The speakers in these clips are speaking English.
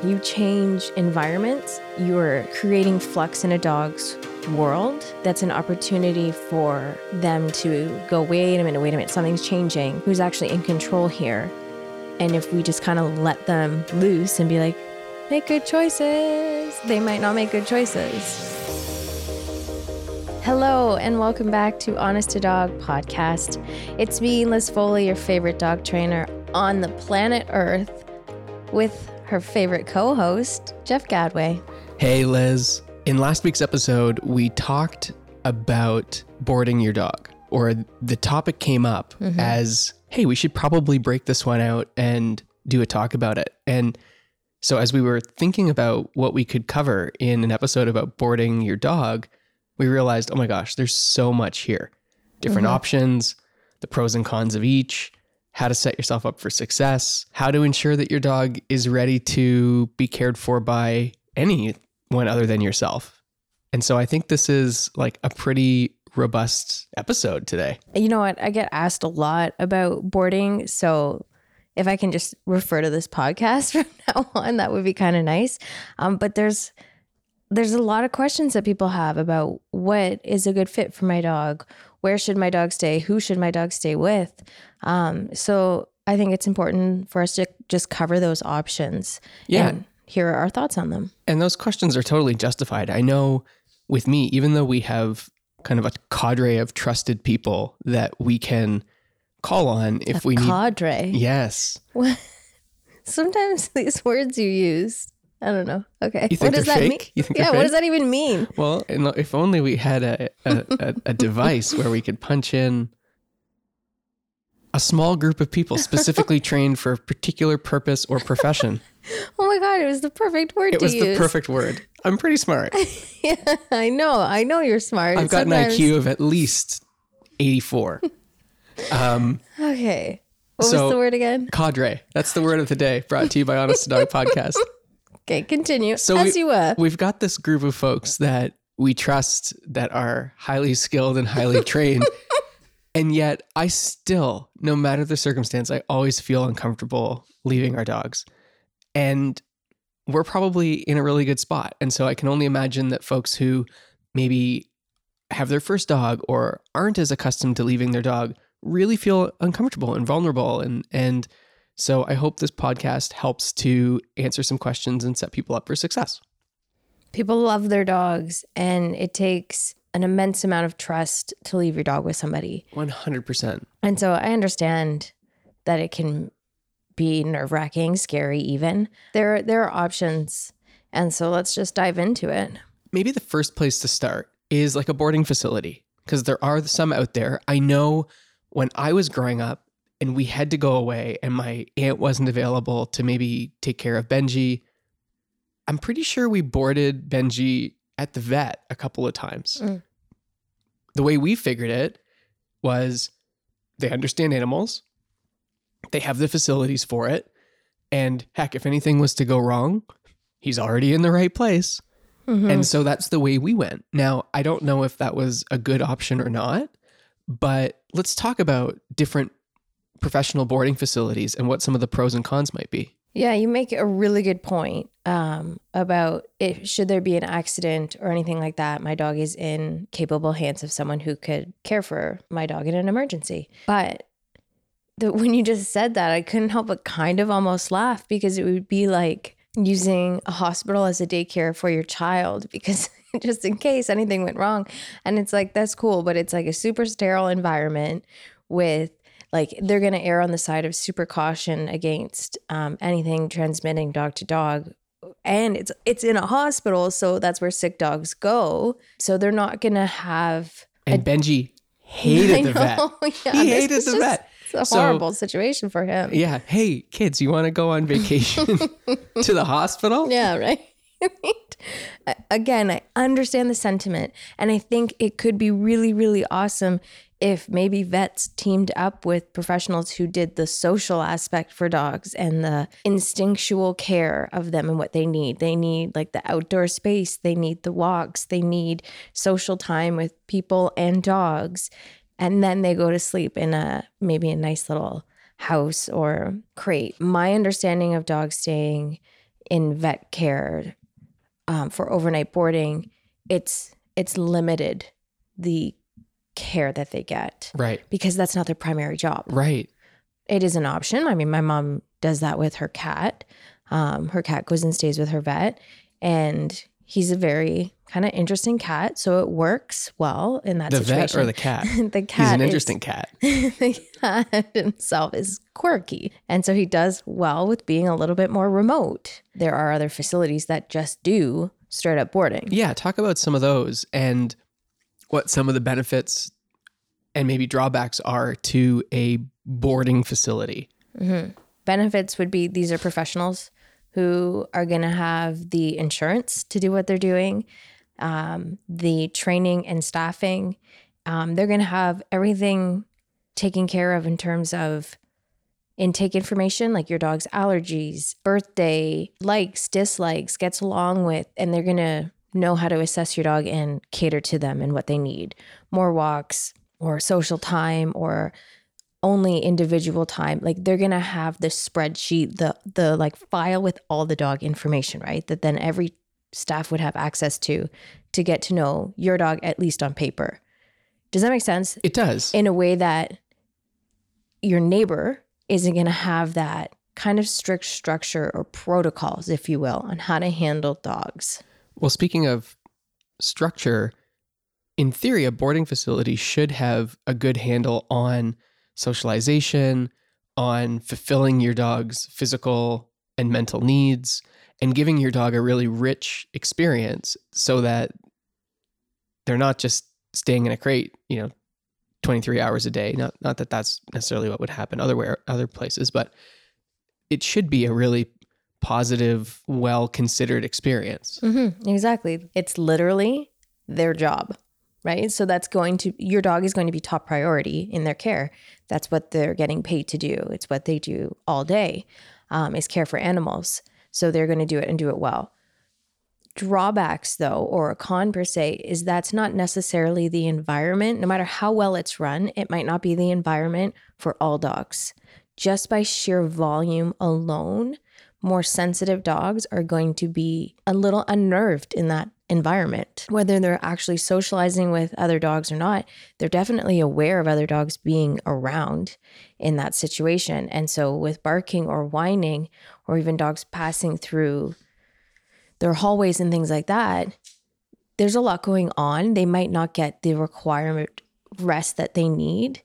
you change environments, you're creating flux in a dog's world. That's an opportunity for them to go, wait a minute, something's changing. Who's actually in control here? And if we just kind of let them loose and be like, make good choices, they might not make good choices. Hello, and welcome back to Honest to Dog podcast. It's me, Liz Foley, your favorite dog trainer on the planet Earth, with her favorite co-host, Jeff Gadway. Hey, Liz. In last week's episode, we talked about boarding your dog, or the topic came up as, hey, we should probably break this one out and do a talk about it. And so as we were thinking about what we could cover in an episode about boarding your dog, we realized, oh my gosh, there's so much here. Different options, the pros and cons of each, how to set yourself up for success, how to ensure that your dog is ready to be cared for by anyone other than yourself. And so I think this is like a pretty robust episode today. You know what? I get asked a lot about boarding. So if I can just refer to this podcast from now on, that would be kind of nice. But there's a lot of questions that people have about what is a good fit for my dog. Where should my dog stay? Who should my dog stay with? So I think it's important for us to just cover those options and hear our thoughts on them. And those questions are totally justified. I know with me, even though we have kind of a cadre of trusted people that we can call on if we need. Cadre? Yes. Sometimes these words you use, I don't know. Okay. You think what does they're that fake? mean? You think yeah, they're what fake? does that even mean? Well, if only we had a device where we could punch in a small group of people specifically trained for a particular purpose or profession. Oh my God, it was the perfect word to use. It was the perfect word. I'm pretty smart. Yeah, I know you're smart. I've got an IQ of at least 84. Okay. What was the word again? Cadre. That's the word of the day, brought to you by Honest to Dog podcast. Okay, continue. So you were. We've got this group of folks that we trust that are highly skilled and highly trained. And yet I still, no matter the circumstance, I always feel uncomfortable leaving our dogs. And we're probably in a really good spot. And so I can only imagine that folks who maybe have their first dog or aren't as accustomed to leaving their dog really feel uncomfortable and vulnerable. And so I hope this podcast helps to answer some questions and set people up for success. People love their dogs, and it takes an immense amount of trust to leave your dog with somebody. 100%. And so I understand that it can be nerve-wracking, scary even. There are options. And so let's just dive into it. Maybe the first place to start is like a boarding facility, because there are some out there. I know when I was growing up and we had to go away and my aunt wasn't available to maybe take care of Benji, I'm pretty sure we boarded Benji at the vet a couple of times. The way we figured it was they understand animals, they have the facilities for it, and heck, if anything was to go wrong, he's already in the right place. And so that's the way we went. Now, I don't know if that was a good option or not, but let's talk about different professional boarding facilities and what some of the pros and cons might be. Yeah, you make a really good point about should there be an accident or anything like that, my dog is in capable hands of someone who could care for my dog in an emergency. But when you just said that, I couldn't help but kind of almost laugh, because it would be like using a hospital as a daycare for your child, because just in case anything went wrong. And it's like, that's cool, but it's like a super sterile environment with like, they're going to err on the side of super caution against anything transmitting dog to dog. And it's in a hospital, so that's where sick dogs go. So they're not going to have... And Benji hated the vet. Yeah, he hated the vet. It's a horrible situation for him. Yeah. Hey, kids, you want to go on vacation to the hospital? Yeah, right. Again, I understand the sentiment, and I think it could be really, really awesome if maybe vets teamed up with professionals who did the social aspect for dogs and the instinctual care of them and what they need. They need like the outdoor space, they need the walks, they need social time with people and dogs. And then they go to sleep in maybe a nice little house or crate. My understanding of dog staying in vet care for overnight boarding, it's limited the care that they get. Right. Because that's not their primary job. Right. It is an option. I mean, my mom does that with her cat. Her cat goes and stays with her vet, and he's a very kind of interesting cat. So it works well in that situation. The vet or the cat? The cat. He's an interesting cat. The cat himself is quirky. And so he does well with being a little bit more remote. There are other facilities that just do straight up boarding. Yeah. Talk about some of those and what some of the benefits and maybe drawbacks are to a boarding facility. Mm-hmm. Benefits would be these are professionals who are going to have the insurance to do what they're doing, the training and staffing. They're going to have everything taken care of in terms of intake information, like your dog's allergies, birthday, likes, dislikes, gets along with, and they're going to know how to assess your dog and cater to them and what they need. More walks or social time or only individual time. Like they're going to have the spreadsheet, the like file with all the dog information, right? That then every staff would have access to get to know your dog, at least on paper. Does that make sense? It does. In a way that your neighbor isn't going to have that kind of strict structure or protocols, if you will, on how to handle dogs. Well, speaking of structure, in theory, a boarding facility should have a good handle on socialization, on fulfilling your dog's physical and mental needs, and giving your dog a really rich experience so that they're not just staying in a crate, 23 hours a day. Not that that's necessarily what would happen other places, but it should be a really positive, well-considered experience. Mm-hmm, exactly. It's literally their job, right? So your dog is going to be top priority in their care. That's what they're getting paid to do. It's what they do all day, is care for animals. So they're going to do it and do it well. Drawbacks, though, or a con per se, is that's not necessarily the environment. No matter how well it's run, it might not be the environment for all dogs. Just by sheer volume alone, more sensitive dogs are going to be a little unnerved in that environment. Whether they're actually socializing with other dogs or not, they're definitely aware of other dogs being around in that situation. And so with barking or whining, or even dogs passing through their hallways and things like that, there's a lot going on. They might not get the requirement rest that they need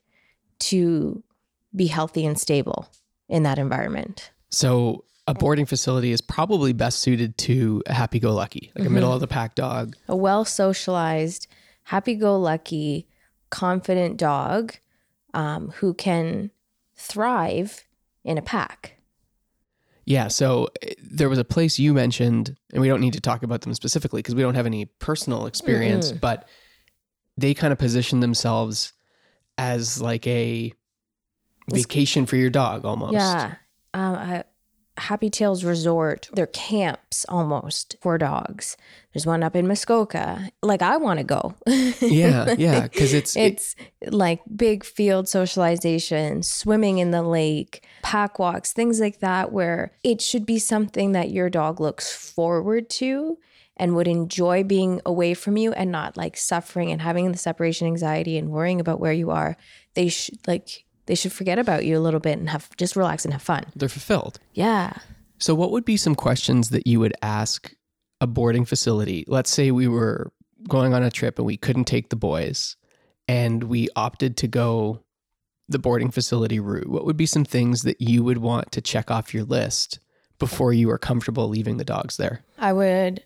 to be healthy and stable in that environment. So a boarding facility is probably best suited to a happy-go-lucky, like a middle-of-the-pack dog. A well-socialized, happy-go-lucky, confident dog who can thrive in a pack. Yeah, so there was a place you mentioned, and we don't need to talk about them specifically because we don't have any personal experience, but they kind of position themselves as like a vacation for your dog almost. Yeah. Happy Tails Resort, they're camps almost for dogs. There's one up in Muskoka. Like, I want to go. Yeah, because it's like big field socialization, swimming in the lake, pack walks, things like that, where it should be something that your dog looks forward to and would enjoy being away from you and not like suffering and having the separation anxiety and worrying about where you are. They should forget about you a little bit and just relax and have fun. They're fulfilled. Yeah. So what would be some questions that you would ask a boarding facility? Let's say we were going on a trip and we couldn't take the boys and we opted to go the boarding facility route. What would be some things that you would want to check off your list before you were comfortable leaving the dogs there? I would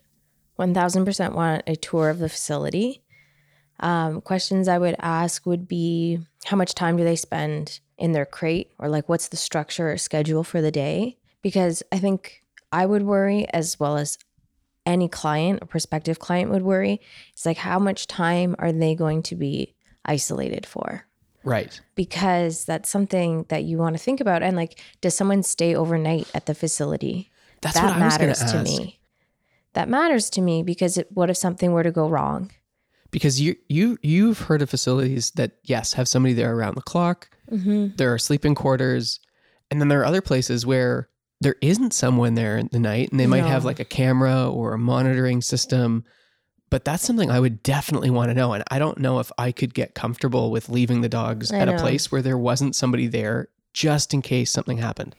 1000% want a tour of the facility. Questions I would ask would be, how much time do they spend in their crate? Or like, what's the structure or schedule for the day? Because I think I would worry, as well as any client or prospective client would worry. It's like, how much time are they going to be isolated for? Right. Because that's something that you want to think about. And like, does someone stay overnight at the facility? That's what I was going to ask. That matters to me because what if something were to go wrong? Because you've heard of facilities that, yes, have somebody there around the clock. Mm-hmm. There are sleeping quarters. And then there are other places where there isn't someone there in the night, and they might have No. like a camera or a monitoring system. But that's something I would definitely want to know. And I don't know if I could get comfortable with leaving the dogs I at a know. place where there wasn't somebody there just in case something happened.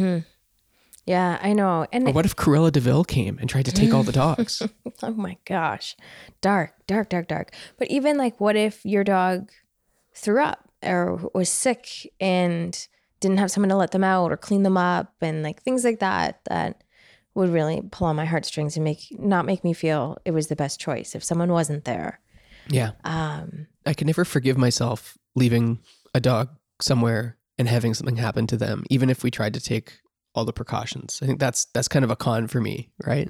Yeah, I know. And Or what if Cruella DeVille came and tried to take all the dogs? oh my gosh, dark. But even like, what if your dog threw up or was sick and didn't have someone to let them out or clean them up, and like things like that would really pull on my heartstrings and not make me feel it was the best choice if someone wasn't there. Yeah. I could never forgive myself leaving a dog somewhere and having something happen to them, even if we tried to take all the precautions. I think that's kind of a con for me, right?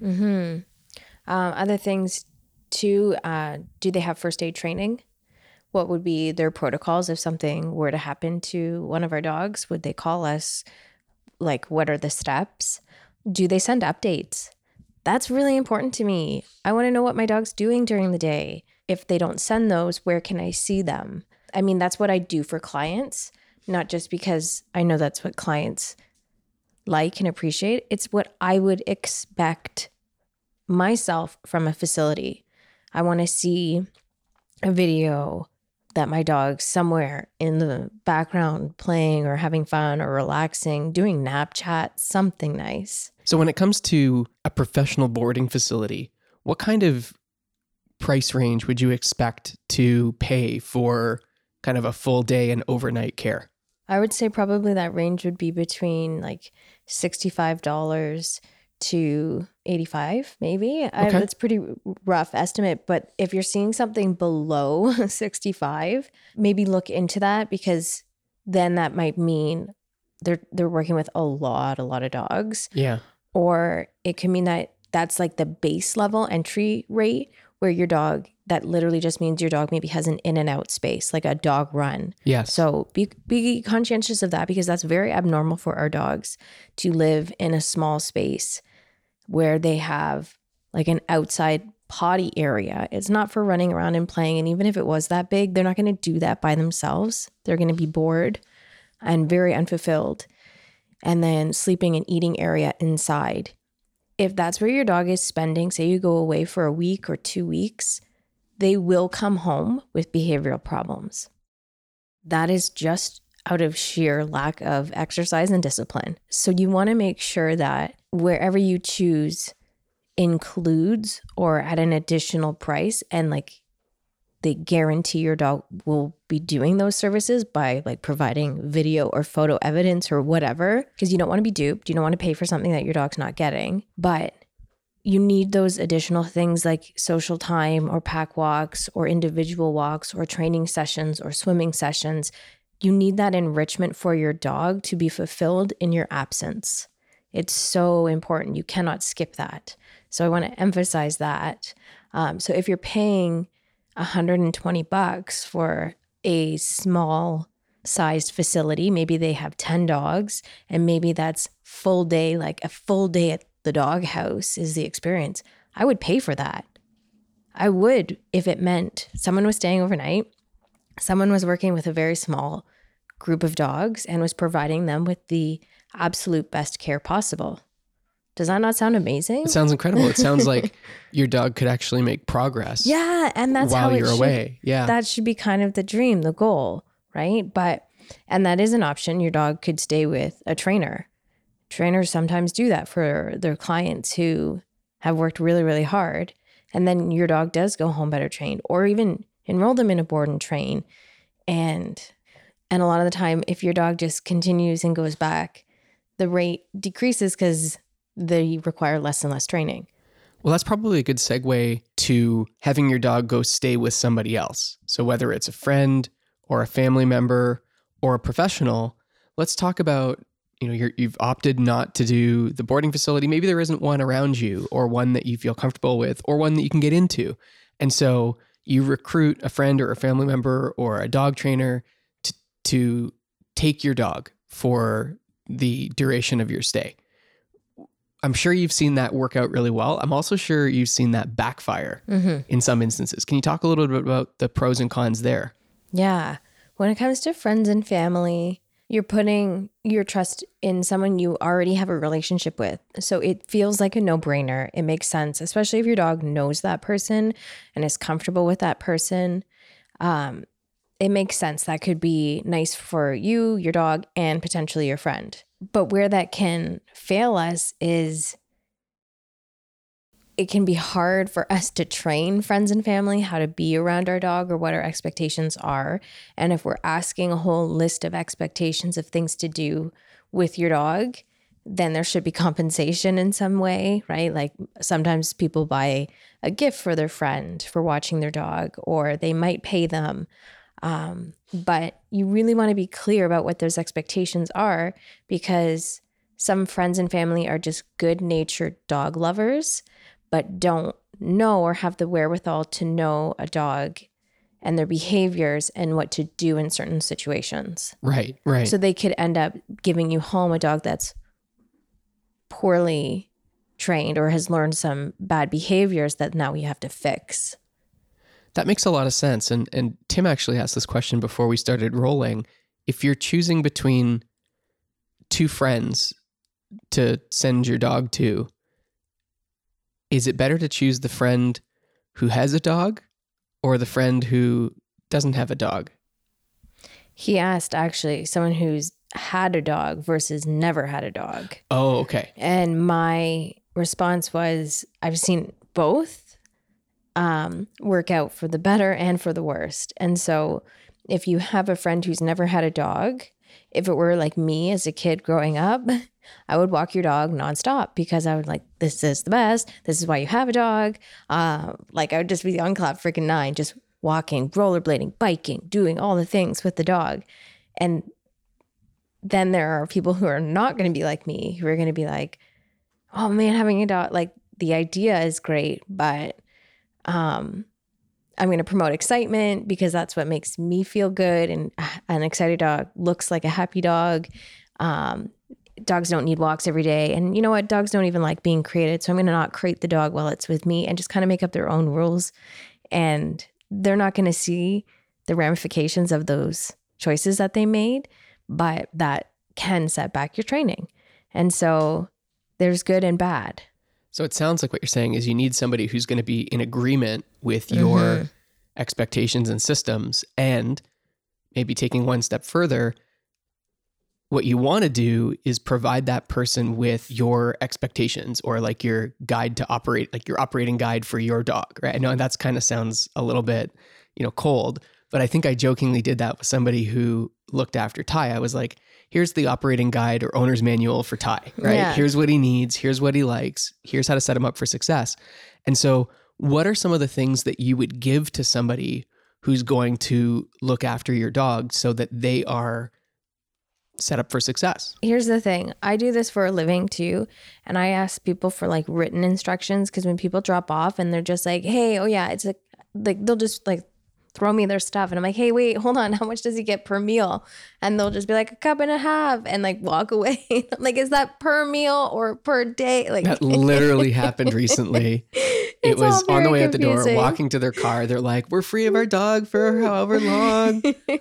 Other things too, do they have first aid training? What would be their protocols if something were to happen to one of our dogs? Would they call us? Like, what are the steps? Do they send updates? That's really important to me. I want to know what my dog's doing during the day. If they don't send those, where can I see them? I mean, that's what I do for clients, not just because I know that's what clients like and appreciate. It's what I would expect myself from a facility. I want to see a video that my dog's somewhere in the background playing or having fun or relaxing, doing nap chat, something nice. So when it comes to a professional boarding facility, what kind of price range would you expect to pay for kind of a full day and overnight care? I would say probably that range would be between like $65 to $85, maybe. Okay. That's pretty rough estimate. But if you're seeing something below 65, maybe look into that, because then that might mean they're working with a lot of dogs. Yeah. Or it can mean that that's like the base level entry rate, where your dog, that literally just means your dog maybe has an in and out space, like a dog run. Yes. So be conscientious of that, because that's very abnormal for our dogs to live in a small space where they have like an outside potty area. It's not for running around and playing. And even if it was that big, they're not going to do that by themselves. They're going to be bored and very unfulfilled. And then sleeping and eating area inside. If that's where your dog is spending, say you go away for a week or 2 weeks, they will come home with behavioral problems. That is just out of sheer lack of exercise and discipline. So you want to make sure that wherever you choose includes or at an additional price, and like they guarantee your dog will be doing those services by like providing video or photo evidence or whatever, because you don't want to be duped. You don't want to pay for something that your dog's not getting, but you need those additional things like social time or pack walks or individual walks or training sessions or swimming sessions. You need that enrichment for your dog to be fulfilled in your absence. It's so important. You cannot skip that. So I want to emphasize that. So if you're paying $120 for a small sized facility, maybe they have 10 dogs, and maybe that's full day, like a full day at the dog house is the experience. I would pay for that. I would, if it meant someone was staying overnight, someone was working with a very small group of dogs and was providing them with the absolute best care possible. Does that not sound amazing? It sounds incredible. It sounds like your dog could actually make progress. Yeah, and that's while how you're away. Yeah. That should be kind of the dream, the goal, right? And that is an option. Your dog could stay with a trainer. Trainers sometimes do that for their clients who have worked really, really hard. And then your dog does go home better trained, or even enroll them in a board and train. And a lot of the time, if your dog just continues and goes back, the rate decreases because they require less and less training. Well, that's probably a good segue to having your dog go stay with somebody else. So whether it's a friend or a family member or a professional, let's talk about, you've opted not to do the boarding facility. Maybe there isn't one around you, or one that you feel comfortable with, or one that you can get into. And so you recruit a friend or a family member or a dog trainer to take your dog for the duration of your stay. I'm sure you've seen that work out really well. I'm also sure you've seen that backfire in some instances. Can you talk a little bit about the pros and cons there? Yeah. When it comes to friends and family, You're putting your trust in someone you already have a relationship with. So it feels like a no-brainer. It makes sense, especially if your dog knows that person and is comfortable with that person. It makes sense. That could be nice for you, your dog, and potentially your friend. But where that can fail us is it can be hard for us to train friends and family how to be around our dog or what our expectations are. And if we're asking a whole list of expectations of things to do with your dog, then there should be compensation in some way, right? Like sometimes people buy a gift for their friend for watching their dog, or they might pay them. But you really want to be clear about what those expectations are, because some friends and family are just good-natured dog lovers, but don't know or have the wherewithal to know a dog and their behaviors and what to do in certain situations. Right, right. So they could end up giving you home a dog that's poorly trained or has learned some bad behaviors that now we have to fix. That makes a lot of sense. And Tim actually asked this question before we started rolling. If you're choosing between two friends to send your dog to, is it better to choose the friend who has a dog or the friend who doesn't have a dog? He asked actually someone who's had a dog versus never had a dog. Oh, okay. And my response was, I've seen both work out for the better and for the worst. And so if you have a friend who's never had a dog, if it were like me as a kid growing up, I would walk your dog nonstop because I would like, this is the best. This is why you have a dog. Like I would just be on cloud freaking 9, just walking, rollerblading, biking, doing all the things with the dog. And then there are people who are not going to be like me, who are going to be like, oh man, having a dog, like the idea is great, but I'm going to promote excitement because that's what makes me feel good. And an excited dog looks like a happy dog. Dogs don't need walks every day. And you know what? Dogs don't even like being created. So I'm going to not crate the dog while it's with me and just kind of make up their own rules. And they're not going to see the ramifications of those choices that they made, but that can set back your training. And so there's good and bad. So it sounds like what you're saying is you need somebody who's going to be in agreement with your expectations and systems, and maybe taking one step further, what you want to do is provide that person with your expectations or like your guide to operate, like your operating guide for your dog, right? I know that's kind of sounds a little bit, cold, but I think I jokingly did that with somebody who looked after Ty. I was like, here's the operating guide or owner's manual for Ty, right? Yeah. Here's what he needs. Here's what he likes. Here's how to set him up for success. And so what are some of the things that you would give to somebody who's going to look after your dog so that they are set up for success? Here's the thing. I do this for a living too. And I ask people for like written instructions because when people drop off and they're just like, hey, oh yeah, it's like they'll just like throw me their stuff. And I'm like, hey, wait, hold on. How much does he get per meal? And they'll just be like, 1.5 cups and like walk away. I'm like, is that per meal or per day? Like that literally happened recently. It was on the way out the door, walking to their car. They're like, we're free of our dog for however long.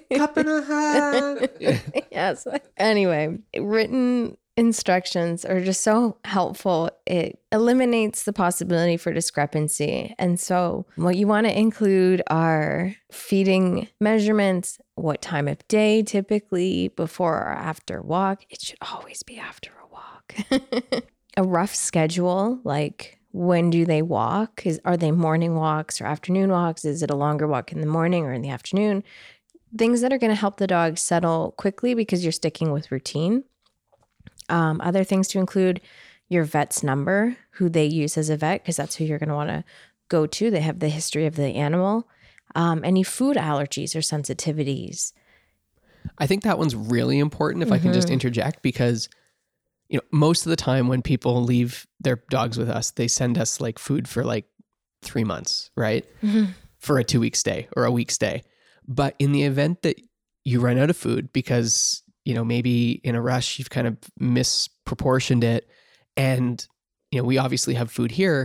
1.5 cups. Yes. Anyway, written instructions are just so helpful. It eliminates the possibility for discrepancy. And so what you want to include are feeding measurements, what time of day, typically before or after walk. It should always be after a walk. A rough schedule, like when do they walk? Are they morning walks or afternoon walks? Is it a longer walk in the morning or in the afternoon? Things that are going to help the dog settle quickly because you're sticking with routine. Other things to include your vet's number, who they use as a vet, because that's who you're going to want to go to. They have the history of the animal. Any food allergies or sensitivities. I think that one's really important if I can just interject, because most of the time when people leave their dogs with us, they send us like food for like 3 months, right? For a 2-week stay or a week stay. But in the event that you run out of food because maybe in a rush, you've kind of misproportioned it. And, we obviously have food here.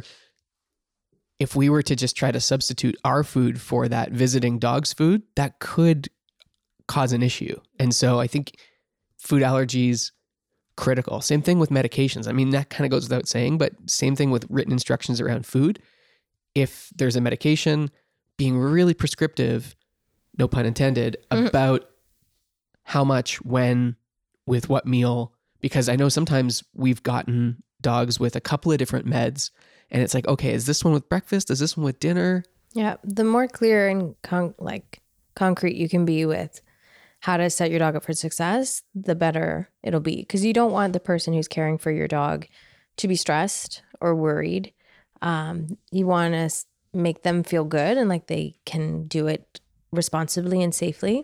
If we were to just try to substitute our food for that visiting dog's food, that could cause an issue. And so I think food allergies, critical. Same thing with medications. I mean, that kind of goes without saying, but same thing with written instructions around food. If there's a medication, being really prescriptive, no pun intended, about how much, when, with what meal, because I know sometimes we've gotten dogs with a couple of different meds and it's like, okay, is this one with breakfast? Is this one with dinner? Yeah. The more clear and concrete you can be with how to set your dog up for success, the better it'll be. Because you don't want the person who's caring for your dog to be stressed or worried. You want to make them feel good and like they can do it responsibly and safely.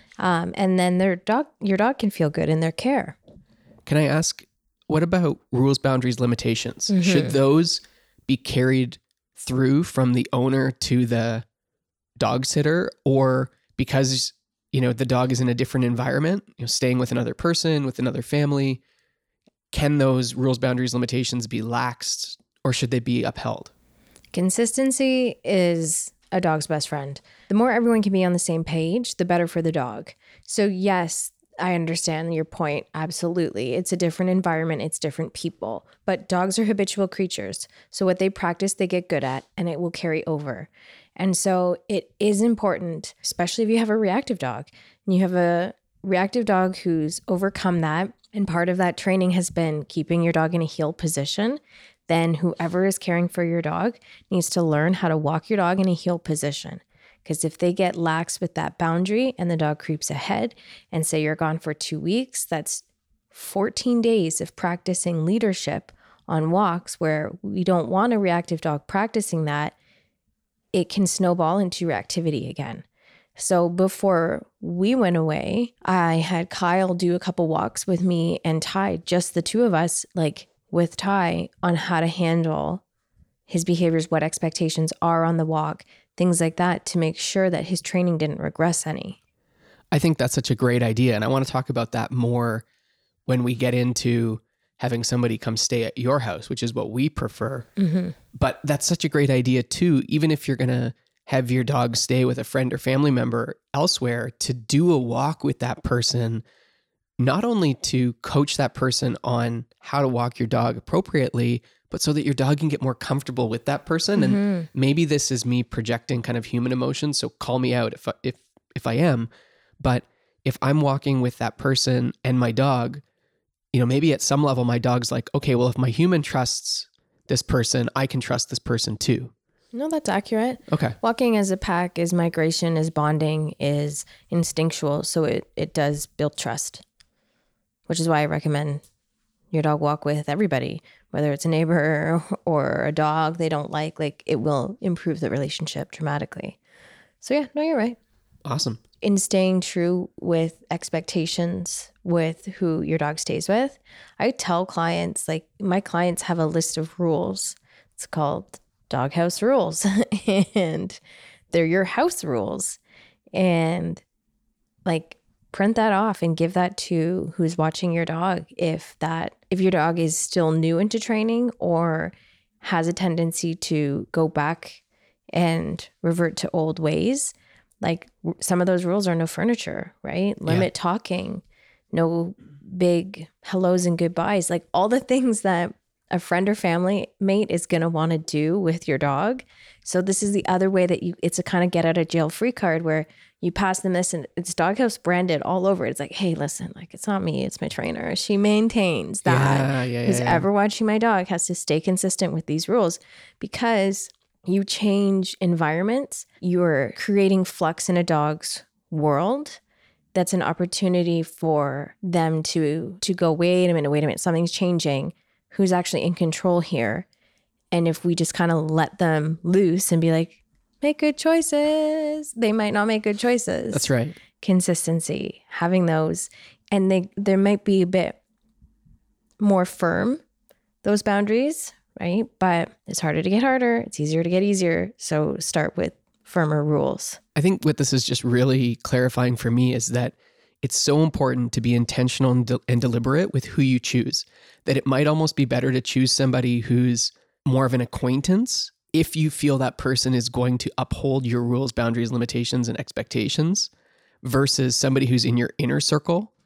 And then your dog can feel good in their care. Can I ask, what about rules, boundaries, limitations? Mm-hmm. Should those be carried through from the owner to the dog sitter, or because, the dog is in a different environment, staying with another person, with another family, can those rules, boundaries, limitations be laxed, or should they be upheld? Consistency is a dog's best friend. The more everyone can be on the same page, the better for the dog. So yes, I understand your point. Absolutely. It's a different environment. It's different people. But dogs are habitual creatures. So what they practice, they get good at, and it will carry over. And so it is important, especially if you have a reactive dog and you have a reactive dog who's overcome that. And part of that training has been keeping your dog in a heel position. Then whoever is caring for your dog needs to learn how to walk your dog in a heel position. Because if they get lax with that boundary and the dog creeps ahead and say you're gone for 2 weeks, that's 14 days of practicing leadership on walks where we don't want a reactive dog practicing that. It can snowball into reactivity again. So before we went away, I had Kyle do a couple walks with me and Ty, just the two of us, like with Ty, on how to handle his behaviors, what expectations are on the walk, things like that, to make sure that his training didn't regress any. I think that's such a great idea. And I want to talk about that more when we get into having somebody come stay at your house, which is what we prefer. Mm-hmm. But that's such a great idea too, even if you're going to have your dog stay with a friend or family member elsewhere, to do a walk with that person, not only to coach that person on how to walk your dog appropriately, but so that your dog can get more comfortable with that person. Mm-hmm. And maybe this is me projecting kind of human emotions, so call me out if I am. But if I'm walking with that person and my dog, maybe at some level my dog's like, okay, well, if my human trusts this person, I can trust this person too. No, that's accurate. Okay. Walking as a pack is migration, is bonding, is instinctual. So it does build trust, which is why I recommend your dog walk with everybody, whether it's a neighbor or a dog they don't like it will improve the relationship dramatically. So yeah, no, you're right. Awesome. In staying true with expectations with who your dog stays with, I tell clients, my clients have a list of rules. It's called Doghouse Rules and they're your house rules. And print that off and give that to who's watching your dog. If your dog is still new into training or has a tendency to go back and revert to old ways, some of those rules are no furniture, right? Limit talking, no big hellos and goodbyes, all the things that a friend or family mate is going to want to do with your dog. So this is the other way that it's a kind of get out of jail free card where you pass them this and it's Doghouse branded all over. It's like, hey, listen, it's not me, it's my trainer. She maintains that. Who's ever watching my dog has to stay consistent with these rules, because you change environments, you're creating flux in a dog's world. That's an opportunity for them to go, wait a minute, something's changing. Who's actually in control here? And if we just kind of let them loose and be like, make good choices, they might not make good choices. That's right. Consistency, having those, and there might be a bit more firm, those boundaries, right? But it's harder to get harder. It's easier to get easier. So start with firmer rules. I think what this is just really clarifying for me is that it's so important to be intentional and deliberate with who you choose, that it might almost be better to choose somebody who's more of an acquaintance if you feel that person is going to uphold your rules, boundaries, limitations, and expectations, versus somebody who's in your inner circle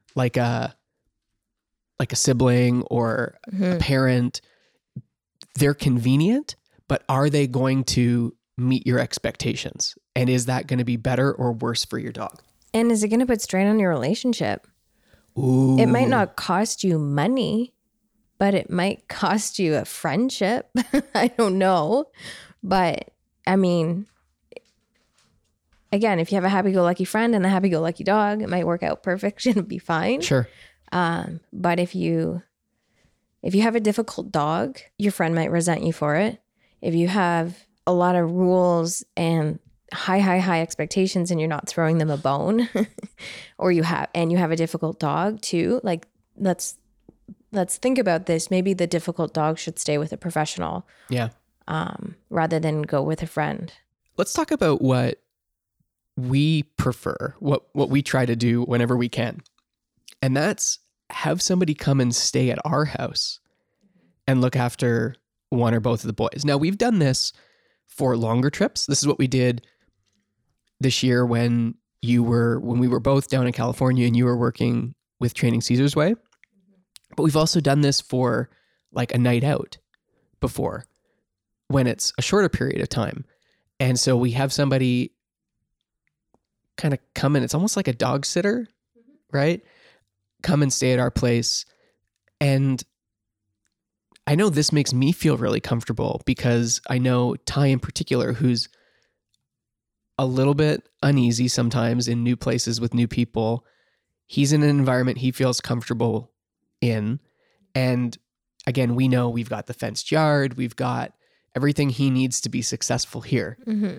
like a sibling or a parent, they're convenient, but are they going to meet your expectations? And is that going to be better or worse for your dog? And is it going to put strain on your relationship? Ooh. It might not cost you money, but it might cost you a friendship. I don't know. But I mean, again, if you have a happy-go-lucky friend and a happy-go-lucky dog, it might work out perfect and be fine. Sure. But if you have a difficult dog, your friend might resent you for it. If you have a lot of rules and high expectations and you're not throwing them a bone, or you have a difficult dog too, like let's think about this. Maybe the difficult dog should stay with a professional. Yeah. Rather than go with a friend. Let's talk about what we prefer, what we try to do whenever we can. And that's have somebody come and stay at our house and look after one or both of the boys. Now, we've done this for longer trips. This is what we did this year when we were both down in California and you were working with Training Caesar's Way. But we've also done this for like a night out before when it's a shorter period of time. And so we have somebody kind of come in. It's almost like a dog sitter, right? Come and stay at our place. And I know this makes me feel really comfortable because I know Ty in particular, who's a little bit uneasy sometimes in new places with new people. He's in an environment he feels comfortable in. And again, we know we've got the fenced yard. We've got everything he needs to be successful here. Mm-hmm.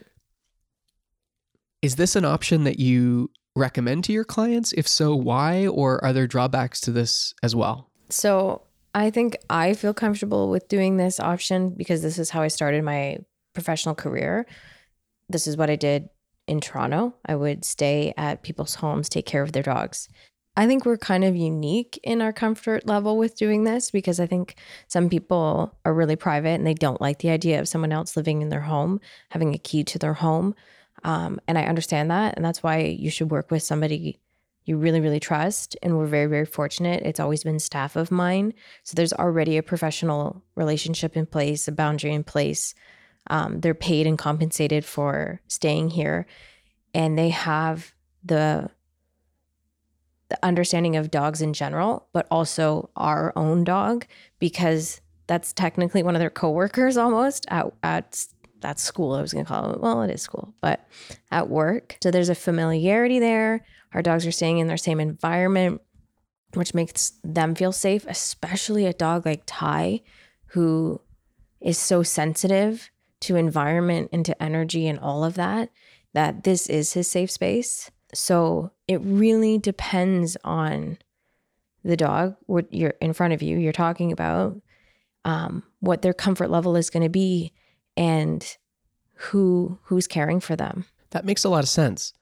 Is this an option that you recommend to your clients? If so, why? Or are there drawbacks to this as well? So I think I feel comfortable with doing this option because this is how I started my professional career. This is what I did in Toronto. I would stay at people's homes, take care of their dogs. I think we're kind of unique in our comfort level with doing this because I think some people are really private and they don't like the idea of someone else living in their home, having a key to their home. And I understand that. And that's why you should work with somebody you really, really trust. And we're very, very fortunate. It's always been staff of mine. So there's already a professional relationship in place, a boundary in place. They're paid and compensated for staying here. And they have the understanding of dogs in general, but also our own dog, because that's technically one of their coworkers almost at that school. I was going to call it, well, it is school, but at work. So there's a familiarity there. Our dogs are staying in their same environment, which makes them feel safe, especially a dog like Ty, who is so sensitive to environment and to energy and all of that, that this is his safe space. So it really depends on the dog, what you're in front of you, you're talking about, what their comfort level is going to be and who's caring for them. That makes a lot of sense.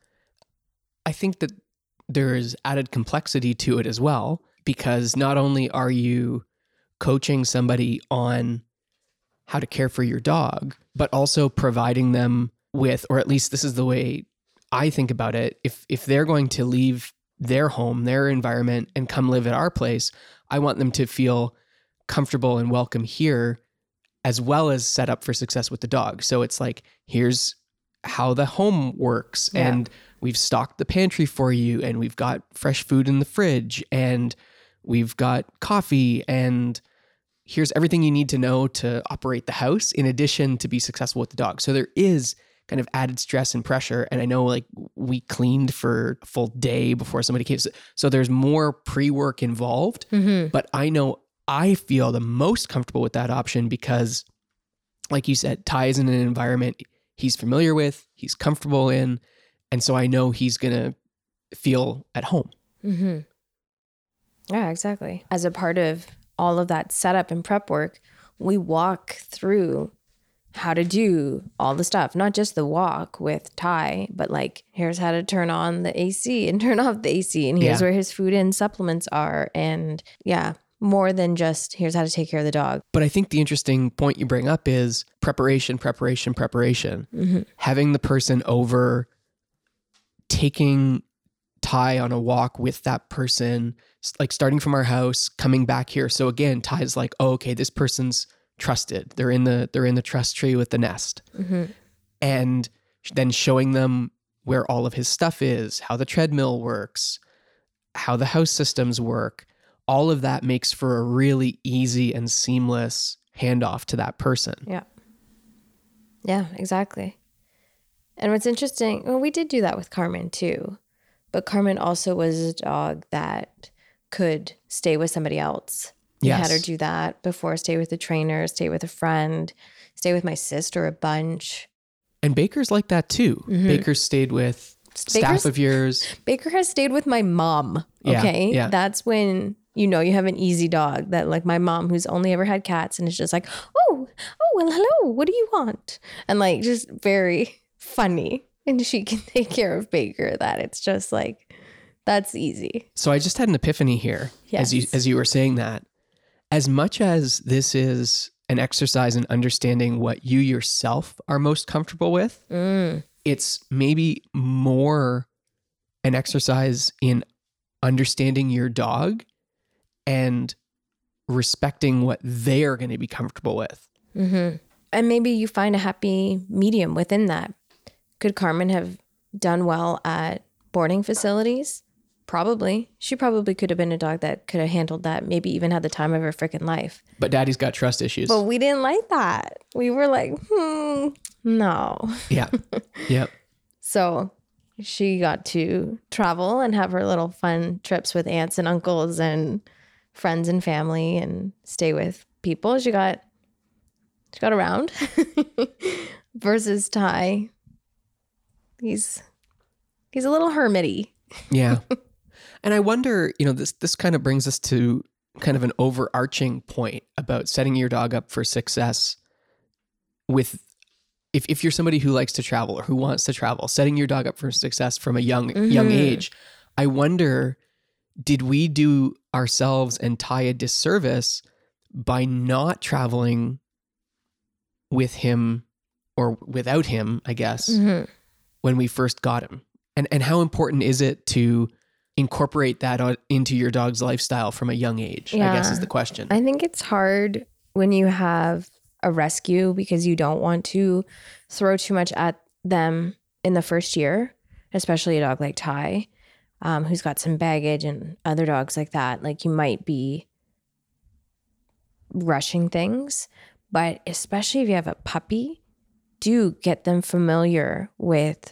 I think that there's added complexity to it as well, because not only are you coaching somebody on how to care for your dog, but also providing them with, or at least this is the way I think about it, if they're going to leave their home, their environment, and come live at our place, I want them to feel comfortable and welcome here, as well as set up for success with the dog. So it's like, here's how the home works. Yeah. And we've stocked the pantry for you, and we've got fresh food in the fridge, and we've got coffee, and here's everything you need to know to operate the house in addition to be successful with the dog. So there is kind of added stress and pressure. And I know like we cleaned for a full day before somebody came. So there's more pre-work involved, but I know I feel the most comfortable with that option because, like you said, Ty is in an environment he's familiar with, he's comfortable in. And so I know he's going to feel at home. Mm-hmm. Yeah, exactly. As a part of all of that setup and prep work, we walk through how to do all the stuff, not just the walk with Ty, but like, here's how to turn on the AC and turn off the AC. And here's where his food and supplements are. And yeah, more than just here's how to take care of the dog. But I think the interesting point you bring up is preparation. Mm-hmm. Having the person over, taking Ty on a walk with that person, like starting from our house, coming back here. So again, Ty's like, oh, okay, this person's trusted. They're in the trust tree with the nest. And then showing them where all of his stuff is, how the treadmill works, how the house systems work. All of that makes for a really easy and seamless handoff to that person. Yeah. Yeah, exactly. And what's interesting, well, we did do that with Carmen too, but Carmen also was a dog that could stay with somebody else. We had her do that before, stay with a trainer, stay with a friend, stay with my sister a bunch. And Baker's like that too. Baker's stayed with staff of yours. Baker has stayed with my mom. Okay. Yeah. That's when you have an easy dog, that like my mom, who's only ever had cats, and it's just like, oh, well, hello, what do you want? And like, just very funny. And she can take care of Baker, that it's just like, that's easy. So I just had an epiphany here as you were saying that. As much as this is an exercise in understanding what you yourself are most comfortable with, it's maybe more an exercise in understanding your dog and respecting what they are going to be comfortable with. And maybe you find a happy medium within that. Could Carmen have done well at boarding facilities? Probably. She probably could have been a dog that could have handled that, maybe even had the time of her freaking life. But Daddy's got trust issues. But we didn't like that. We were like, no. Yeah. Yep. So she got to travel and have her little fun trips with aunts and uncles and friends and family and stay with people. She got around. Versus Ty, he's a little hermity. Yeah. And I wonder, this kind of brings us to kind of an overarching point about setting your dog up for success with, if you're somebody who likes to travel or who wants to travel, setting your dog up for success from a young age. I wonder, did we do ourselves and Ty a disservice by not traveling with him or without him, I guess, when we first got him? And how important is it to incorporate that into your dog's lifestyle from a young age, I guess is the question. I think it's hard when you have a rescue because you don't want to throw too much at them in the first year, especially a dog like Ty, who's got some baggage, and other dogs like that. Like, you might be rushing things, but especially if you have a puppy, do get them familiar with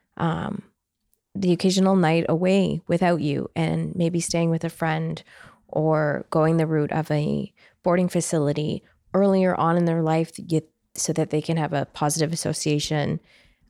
the occasional night away without you, and maybe staying with a friend or going the route of a boarding facility earlier on in their life so that they can have a positive association,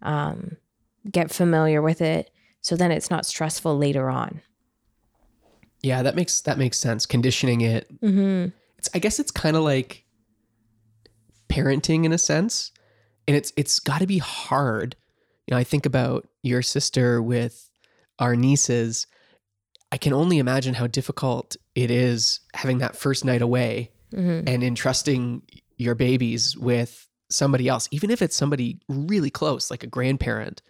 get familiar with it, so then it's not stressful later on. Yeah, that makes sense. Conditioning it. I guess it's kind of like parenting in a sense, and it's got to be hard. I think about your sister with our nieces. I can only imagine how difficult it is having that first night away and entrusting your babies with somebody else, even if it's somebody really close, like a grandparent.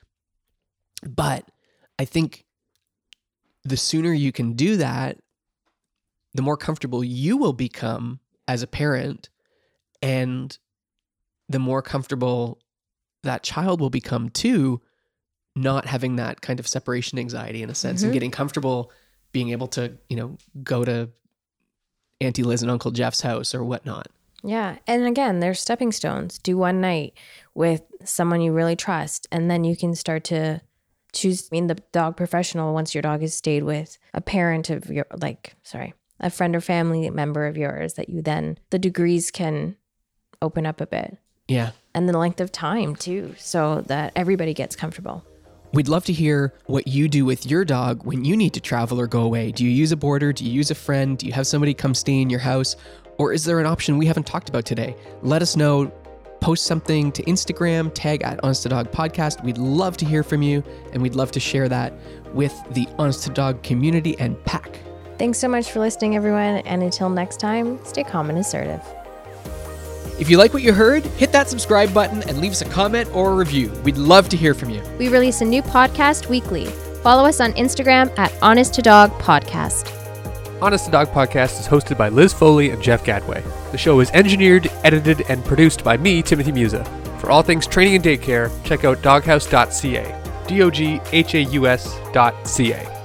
But I think the sooner you can do that, the more comfortable you will become as a parent, and the more comfortable that child will become too, not having that kind of separation anxiety in a sense, and getting comfortable being able to, go to Auntie Liz and Uncle Jeff's house or whatnot. Yeah. And again, there's stepping stones. Do one night with someone you really trust, and then you can start to choose the dog professional once your dog has stayed with a parent of your, a friend or family member of yours, that you then, the degrees can open up a bit. Yeah. And the length of time too, so that everybody gets comfortable. We'd love to hear what you do with your dog when you need to travel or go away. Do you use a boarder? Do you use a friend? Do you have somebody come stay in your house? Or is there an option we haven't talked about today? Let us know. Post something to Instagram, tag @HonestToDog Podcast. We'd love to hear from you, and we'd love to share that with the Honest to Dog community and pack. Thanks so much for listening, everyone. And until next time, stay calm and assertive. If you like what you heard, hit that subscribe button and leave us a comment or a review. We'd love to hear from you. We release a new podcast weekly. Follow us on Instagram at Honest to Dog Podcast. Honest to Dog Podcast is hosted by Liz Foley and Jeff Gadway. The show is engineered, edited, and produced by me, Timothy Musa. For all things training and daycare, check out doghouse.ca. doghaus.ca.